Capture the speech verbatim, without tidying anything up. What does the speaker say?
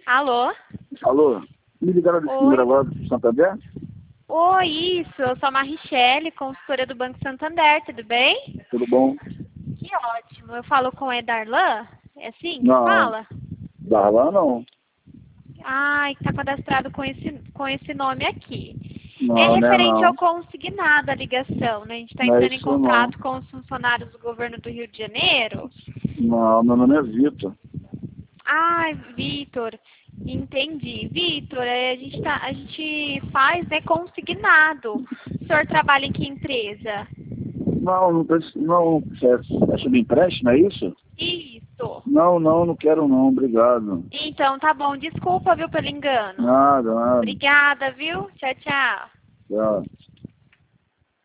Alô? Alô? Me ligaram de cima agora do Santander? Oi, isso. Eu sou a Marichele, consultora do Banco Santander, tudo bem? Tudo bom? Que ótimo. Eu falo com o Edarlan? É assim que Não. fala? Darlan não. Ai, tá cadastrado com esse, com esse nome aqui. Não, É não é referente não. ao consignado, a ligação, né? A gente está Não é entrando em isso não. contato com os funcionários do governo do Rio de Janeiro. Não, meu nome é Vitor. Ai, Vitor, entendi. Vitor, é, a, gente tá, a gente faz né, consignado. O senhor trabalha em que empresa? Não, não preciso. Não, você é sobre empréstimo, é isso? Isso. Não, não, não quero não, obrigado. Então, tá bom. Desculpa, viu, pelo engano. Nada, nada. Obrigada, viu? Tchau, tchau. Tchau.